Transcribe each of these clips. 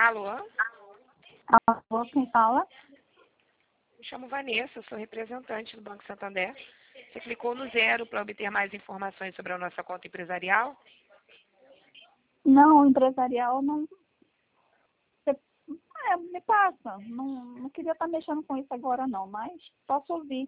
Alô? Alô, quem fala? Me chamo Vanessa, sou representante do Banco Santander. Você clicou no 0 para obter mais informações sobre a nossa conta empresarial? Não, empresarial não. Me passa. Não queria estar mexendo com isso agora não, mas posso ouvir.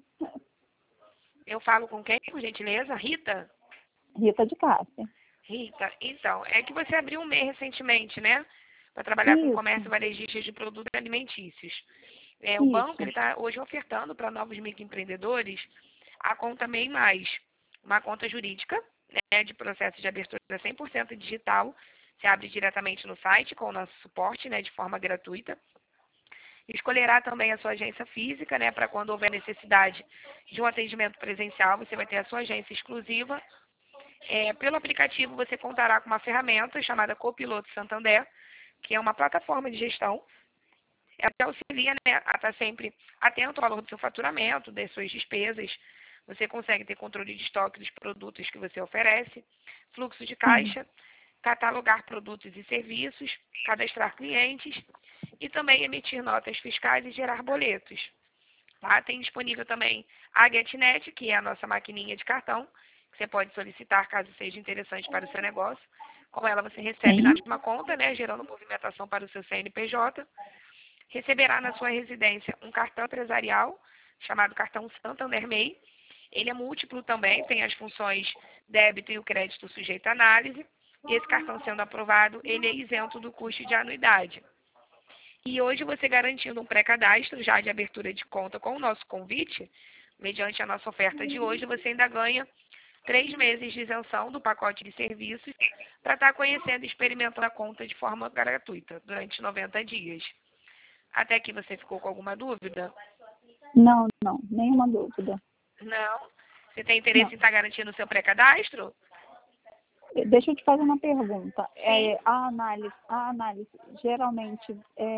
Eu falo com quem, por gentileza? Rita? Rita de Cássia. Rita, então, é que você abriu um MEI recentemente, né? Para trabalhar com Isso, comércio varejista de produtos alimentícios. O banco isso. está hoje ofertando para novos microempreendedores a conta MEI Mais, uma conta jurídica, né, de processo de abertura 100% digital. Você abre diretamente no site com o nosso suporte, né, de forma gratuita. Escolherá também a sua agência física, né, para quando houver necessidade de um atendimento presencial, você vai ter a sua agência exclusiva. Pelo aplicativo, você contará com uma ferramenta chamada Copiloto Santander, que é uma plataforma de gestão. Ela te auxilia, né, a estar sempre atento ao valor do seu faturamento, das suas despesas. Você consegue ter controle de estoque dos produtos que você oferece, fluxo de caixa, catalogar produtos e serviços, cadastrar clientes e também emitir notas fiscais e gerar boletos. Tá? Tem disponível também a GetNet, que é a nossa maquininha de cartão, que você pode solicitar caso seja interessante para o seu negócio. Com ela você recebe na mesma conta, né, gerando movimentação para o seu CNPJ. Receberá na sua residência um cartão empresarial, chamado cartão Santander MEI. Ele é múltiplo também, tem as funções débito e o crédito sujeito à análise. E esse cartão sendo aprovado, ele é isento do custo de anuidade. E hoje você garantindo um pré-cadastro já de abertura de conta com o nosso convite, mediante a nossa oferta de hoje, você ainda ganha 3 meses de isenção do pacote de serviços para estar conhecendo e experimentando a conta de forma gratuita durante 90 dias. Até aqui você ficou com alguma dúvida? Não, nenhuma dúvida. Não? Você tem interesse Não. em estar garantindo o seu pré-cadastro? Deixa eu te fazer uma pergunta. Sim. A análise geralmente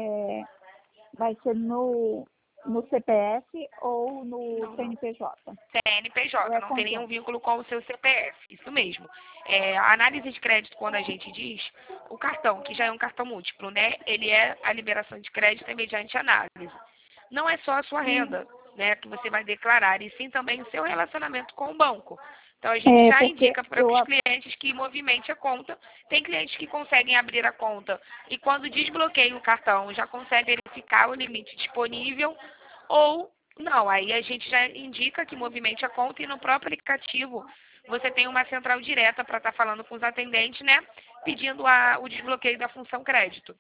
vai ser no CPF ou no Não, não. CNPJ? Ou CNPJ, é não tem nenhum conjunto? vínculo com o seu CPF, isso mesmo. A análise de crédito, quando a gente diz, o cartão, que já é um cartão múltiplo, né? Ele é a liberação de crédito mediante análise. Não é só a sua renda, né, que você vai declarar, e sim também o seu relacionamento com o banco. Então, a gente já Porque indica para os clientes que movimente a conta. Tem clientes que conseguem abrir a conta e, quando desbloqueiam o cartão, já conseguem verificar o limite disponível ou não. Aí a gente já indica que movimente a conta e no próprio aplicativo você tem uma central direta para estar falando com os atendentes, né, pedindo o desbloqueio da função crédito.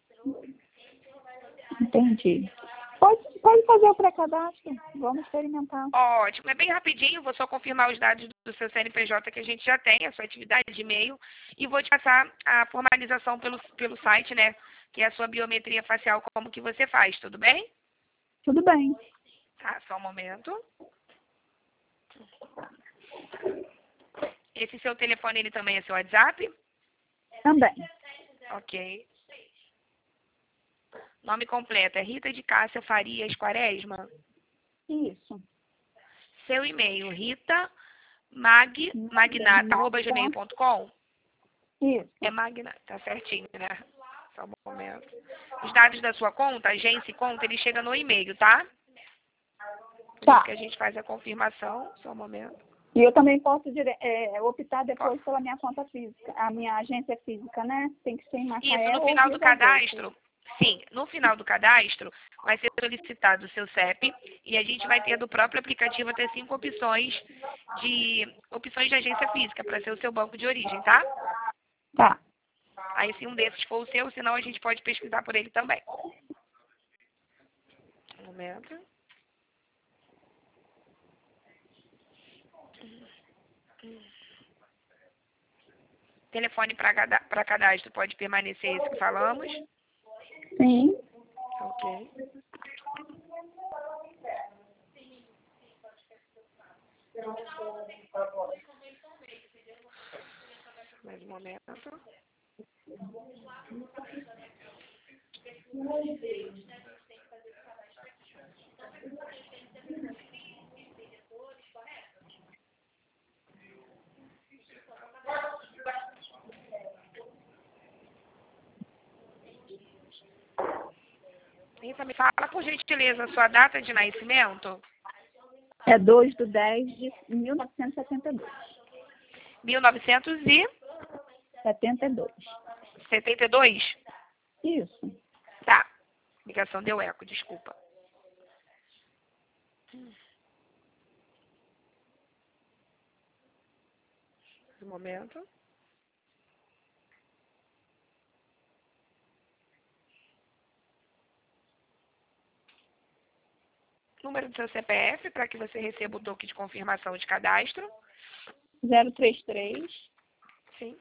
Entendi. Pode fazer o pré-cadastro. Vamos experimentar. Ótimo, é bem rapidinho, vou só confirmar os dados do seu CNPJ que a gente já tem, a sua atividade de e-mail, e vou te passar a formalização pelo site, né, que é a sua biometria facial, como que você faz, tudo bem? Tudo bem. Tá, só um momento. Esse seu telefone, ele também é seu WhatsApp? Também. Ok. Nome completo é Rita de Cássia Farias Quaresma. Isso. Seu e-mail, ritamagnata@gmail.com. Isso. É Magna, tá certinho, né? Só um momento. Os dados da sua conta, agência e conta, ele chega no e-mail, tá? Por isso Tá. que a gente faz a confirmação. Só um momento. E eu também posso optar Ó, depois pela minha conta física, a minha agência física, né? Tem que ser em isso, Macaé no ou final Rio do das Ostras. cadastro, sim, no final do cadastro vai ser solicitado o seu CEP e a gente vai ter do próprio aplicativo até 5 opções de agência física para ser o seu banco de origem, tá? Tá. Aí se um desses for o seu, senão a gente pode pesquisar por ele também. Um momento. Telefone para cadastro pode permanecer esse que falamos. Sim. Ok. Mais um momento. Rita, me fala, por gentileza, a sua data de nascimento? É 2/10/1972. 1972? 72. Isso. Tá. Ligação deu eco, desculpa. Um momento. Número do seu CPF para que você receba o toque de confirmação de cadastro. 033 Sim.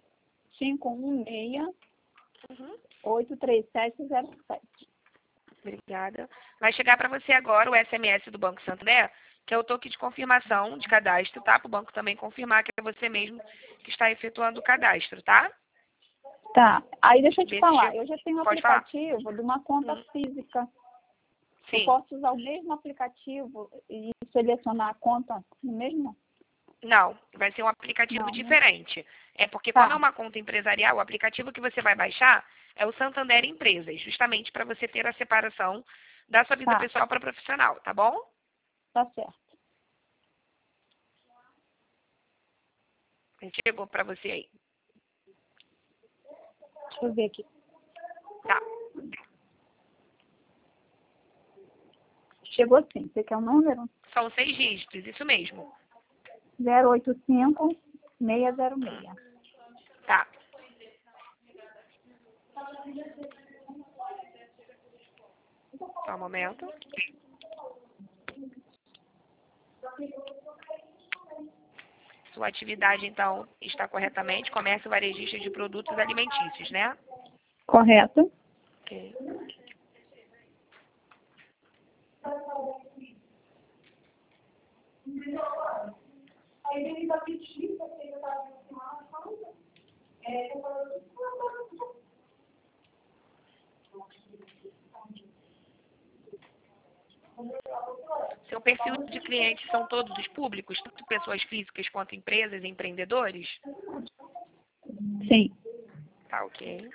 516 Uhum. 83707. Obrigada. Vai chegar para você agora o SMS do Banco Santander, que é o toque de confirmação de cadastro, tá? Para o banco também confirmar que é você mesmo que está efetuando o cadastro, tá? Tá. Aí deixa eu te Vê se falar. chegou. Eu já tenho um Pode falar. aplicativo de uma conta física. Eu Sim. posso usar o mesmo aplicativo e selecionar a conta no mesmo? Não, vai ser um aplicativo Não, né? diferente. É porque Tá. como é uma conta empresarial, o aplicativo que você vai baixar é o Santander Empresas, justamente para você ter a separação da sua vida Tá. pessoal para profissional, tá bom? Tá certo. Chegou para você aí. Deixa eu ver aqui. Tá. Chegou sim. Você quer o número? São 6 dígitos, isso mesmo. 085 606. Tá. Só um momento. Sua atividade, então, está corretamente. Comércio varejista de produtos alimentícios, né? Correto. Ok. Seu perfil de clientes são todos os públicos, tanto pessoas físicas quanto empresas e empreendedores? Sim. Tá, ok.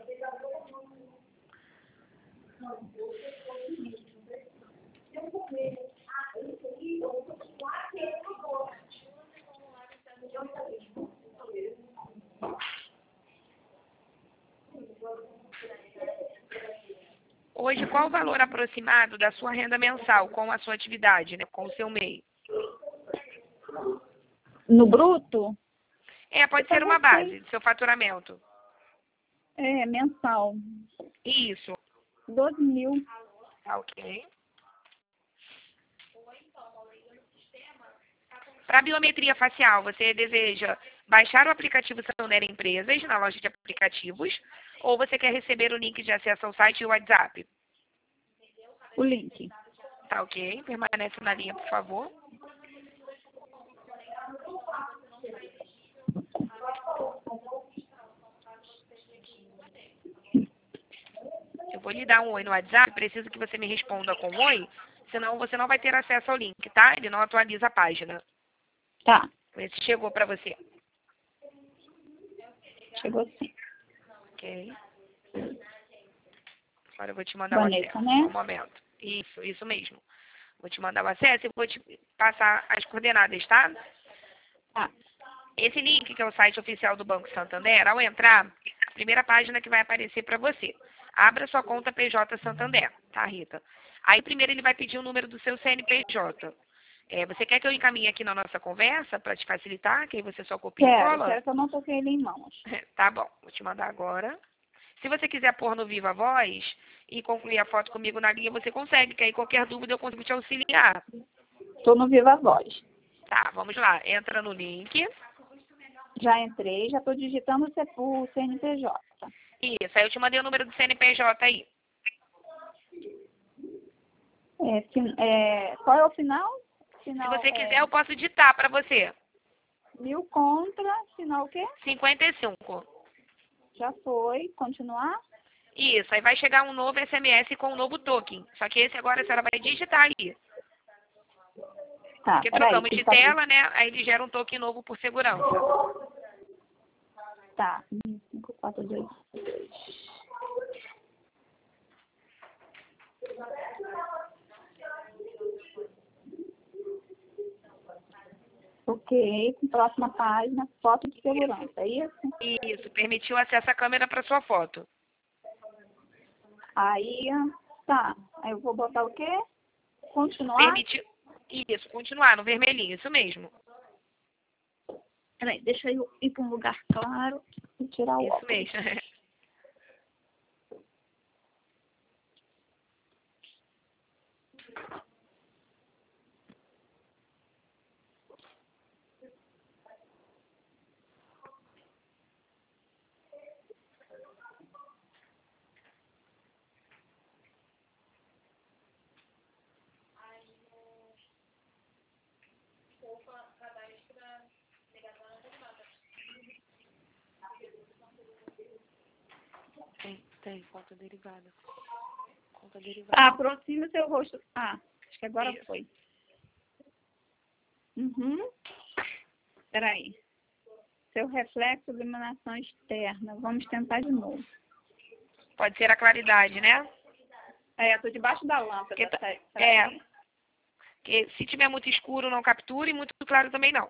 Hoje, qual o valor aproximado da sua renda mensal com a sua atividade, né, com o seu MEI? No bruto? Pode ser uma base do seu faturamento. É, mensal. Isso. 12 mil. Tá, ok. Para biometria facial, você deseja baixar o aplicativo Santander Empresas na loja de aplicativos ou você quer receber o link de acesso ao site e o WhatsApp? O link. Tá, ok. Permanece na linha, por favor. Eu vou lhe dar um oi no WhatsApp, preciso que você me responda com oi, senão você não vai ter acesso ao link, tá? Ele não atualiza a página. Tá. Vê se chegou para você. Chegou sim. Ok. Agora eu vou te mandar o Vanessa, acesso. né? Um momento. Isso mesmo. Vou te mandar o acesso e vou te passar as coordenadas, tá? Tá. Esse link, que é o site oficial do Banco Santander, ao entrar, a primeira página que vai aparecer para você. Abra sua conta PJ Santander, tá, Rita? Aí primeiro ele vai pedir o número do seu CNPJ. Você quer que eu encaminhe aqui na nossa conversa para te facilitar? Que aí você só copia e cola? Quero que eu não toquei ele em mãos. Tá bom, vou te mandar agora. Se você quiser pôr no Viva Voz e concluir a foto comigo na linha, você consegue, que aí qualquer dúvida eu consigo te auxiliar. Tô no Viva Voz. Tá, vamos lá. Entra no link. Já entrei, já tô digitando o CNPJ. Isso, aí eu te mandei o número do CNPJ aí. Qual é o final? Se você quiser, eu posso ditar para você. 1000 contra, final o quê? 55. Já foi. Continuar? Isso, aí vai chegar um novo SMS com um novo token. Só que esse agora a senhora vai digitar ali. Tá, Porque peraí. trocamos de tela, né? Aí ele gera um token novo por segurança. Tá. 5, 4, 2, 2. Ok, próxima página, foto de segurança, é isso? Isso, permitiu acesso à câmera para sua foto. Aí, tá. Aí eu vou botar o quê? Continuar? Permitiu. Isso, continuar no vermelhinho, isso mesmo. Peraí, deixa eu ir para um lugar claro e tirar o Isso óculos. mesmo. Tem, conta derivada. Conta derivada. Ah, aproxima seu rosto. Ah, acho que agora Isso. foi. Uhum. Peraí. Seu reflexo, iluminação externa. Vamos tentar de novo. Pode ser a claridade, né? É, eu tô debaixo da lâmpada. Porque Será é, que- porque se tiver muito escuro não captura e muito claro também não.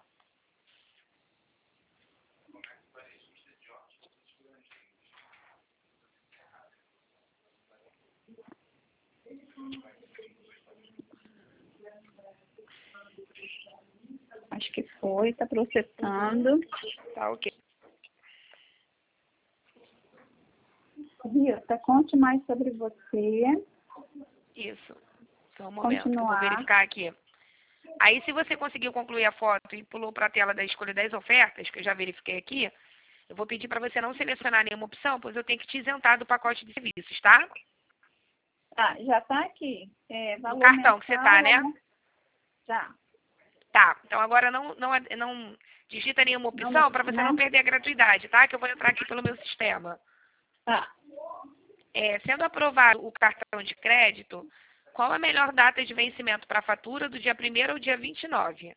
Acho que foi, tá processando. Tá ok. Rita, conte mais sobre você. Isso. Só um momento, que eu vou Continuar. verificar aqui. Aí, se você conseguiu concluir a foto e pulou para a tela da escolha das ofertas, que eu já verifiquei aqui, eu vou pedir para você não selecionar nenhuma opção, pois eu tenho que te isentar do pacote de serviços, tá? Tá, já tá aqui. É, No valor cartão que você mensal, tá, né? Já. Tá. Então, agora não digita nenhuma opção para você Né? não perder a gratuidade, tá? Que eu vou entrar aqui pelo meu sistema. Tá. Sendo aprovado o cartão de crédito, qual a melhor data de vencimento para a fatura, do dia 1º ao dia 29?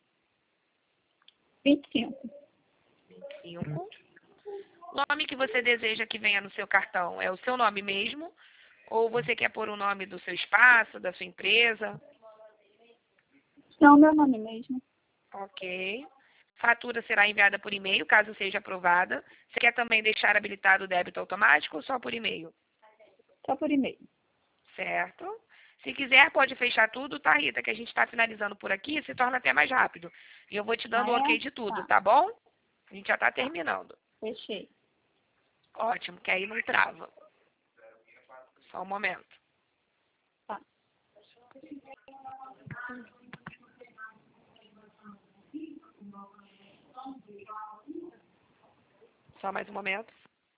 25. 5. O nome que você deseja que venha no seu cartão é o seu nome mesmo? Ou você quer pôr o nome do seu espaço, da sua empresa? Não, meu nome mesmo. Ok. Fatura será enviada por e-mail, caso seja aprovada. Você quer também deixar habilitado o débito automático ou só por e-mail? Só por e-mail. Certo. Se quiser, pode fechar tudo, tá, Rita? Que a gente está finalizando por aqui, se torna até mais rápido. E eu vou te dando Ah, o é? ok de tudo, Tá. tá bom? A gente já está Tá. terminando. Fechei. Ótimo, que aí não trava. Só um momento. Tá. Só mais um momento.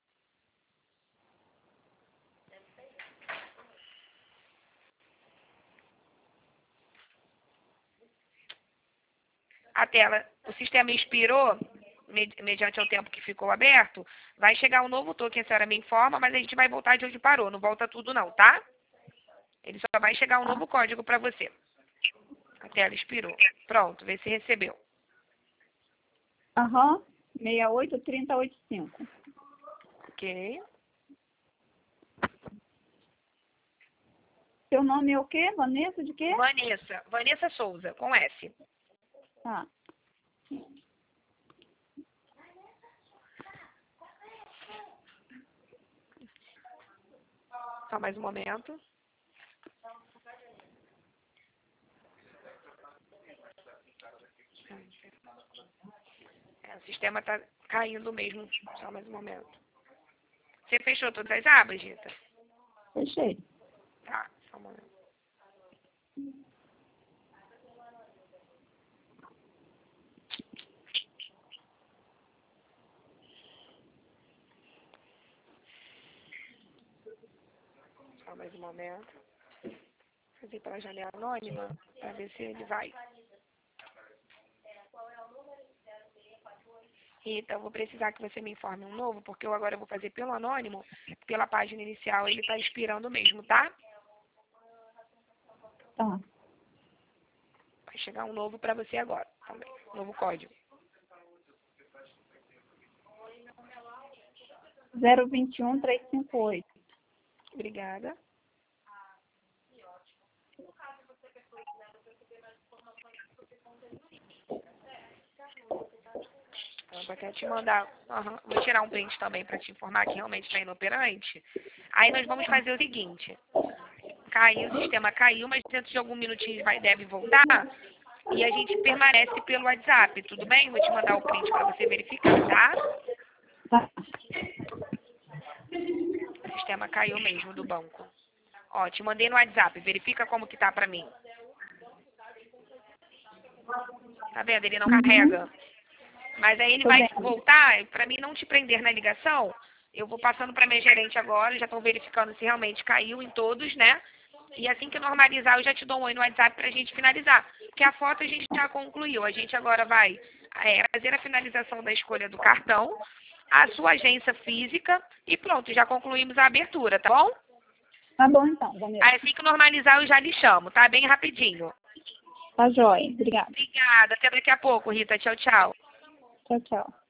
A tela, o sistema expirou, mediante o tempo que ficou aberto, vai chegar um novo token, a senhora me informa, mas a gente vai voltar de onde parou, não volta tudo não, tá? Ele só vai chegar um Tá. novo código para você. A tela expirou. Pronto, vê se recebeu. Aham. 683085. Ok. Seu nome é o quê? Vanessa de quê? Vanessa Souza, com S. Tá. Só mais um momento. O sistema está caindo mesmo. Só mais um momento. Você fechou todas as abas, Rita? Fechei. Tá, só um momento. Só mais um momento. Vou fazer pela janela anônima para ver se ele vai. Rita, eu vou precisar que você me informe um novo, porque eu agora vou fazer pelo anônimo, pela página inicial ele está expirando mesmo, tá? Tá. Vai chegar um novo para você agora também. Novo código. 021358. Obrigada. vou até te mandar. Vou tirar um print também para te informar que realmente está inoperante. Aí nós vamos fazer o seguinte. Caiu, o sistema caiu, mas dentro de alguns minutinhos deve voltar. E a gente permanece pelo WhatsApp, tudo bem? Vou te mandar o print para você verificar, tá? Tá. O sistema caiu mesmo do banco. Ó, te mandei no WhatsApp, verifica como que tá pra mim. Tá vendo? Ele não carrega. Mas aí ele Tô vai vendo. voltar, pra mim não te prender na ligação, eu vou passando pra minha gerente agora, já estão verificando se realmente caiu em todos, né? E assim que normalizar, eu já te dou um oi no WhatsApp pra gente finalizar. Porque a foto a gente já concluiu. A gente agora vai fazer a finalização da escolha do cartão, a sua agência física e pronto, já concluímos a abertura, tá bom? Tá bom, então, Vanessa. Aí assim que normalizar, eu já lhe chamo, tá? Bem rapidinho. Tá jóia. Obrigada. Obrigada. Até daqui a pouco, Rita. Tchau, tchau. Tchau, tchau.